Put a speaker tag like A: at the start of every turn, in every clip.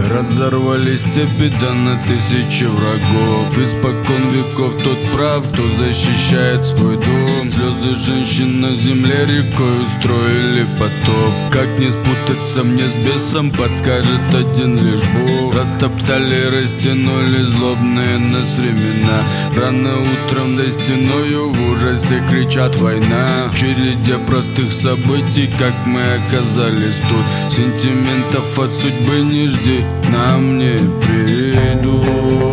A: Разорвали степи, да на тысячи врагов. Испокон веков тот прав, кто защищает свой дом. Слезы женщин на земле рекой устроили потоп. Как не спутаться мне с бесом, подскажет один лишь Бог. Растоптали, растянули злобные нас времена. Рано утром за стеною в ужасе кричат война. В череде простых событий, как мы оказались тут. Сентиментов от судьбы не жди, нам не придут.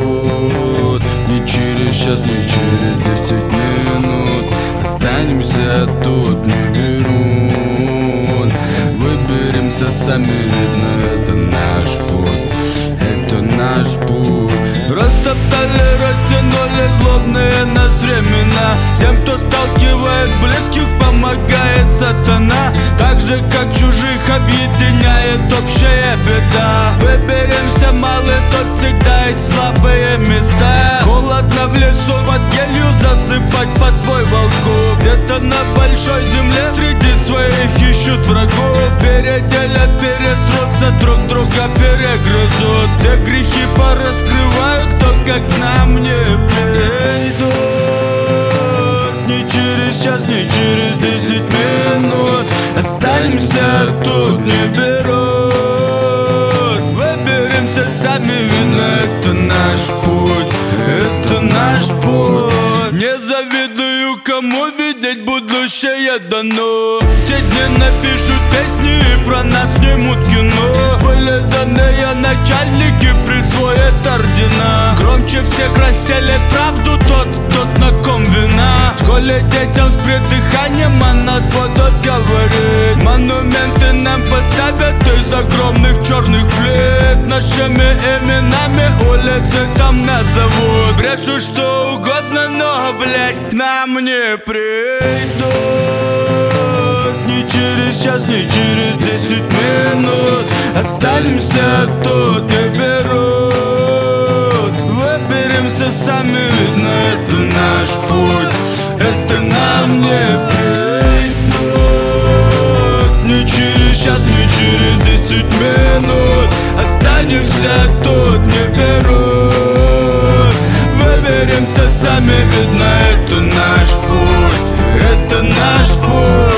A: Ни через час, ни через 10 минут. Останемся тут, не берут. Выберемся сами, видно, это наш путь. Это наш путь. Растоптали, растянули злобные нас времена. Тем, кто сталкивает близких, помогает сатана. Так же, как чужих объединяет общая беда. Выберемся, малый, тот всегда есть слабые места. Холодно в лесу, под елью засыпать по твой волков. Где-то на большой земле среди своих ищут врагов. Переделят, пересрутся, друг друга перегрызут. Все грехи пораскрывают, только к нам не придут. Ни через час, ни через 10 минут. Останемся тут, не берут. Выберемся сами, видно, это наш путь. Это наш путь. Не завидую, кому видеть будущее дано. Те дни напишут песни и про нас снимут кино. Вылизанные начальники присвоят ордена. Громче всех растелет правду тот, на ком вина. В школе детям с придыханием о нас будут говорить. Монументы нам поставят из огромных черных плит. Нашими именами улицы там назовут. Брешут что угодно, но, блядь, к нам не придут. Ни через час, ни через 10 минут. Останемся тут, не берут. Выберемся сами, видно, это наш путь. Это нам не придут. Ни через час, ни через 10 минут. Останемся тут, не берут. Выберемся сами, видно, это наш путь. Это наш путь.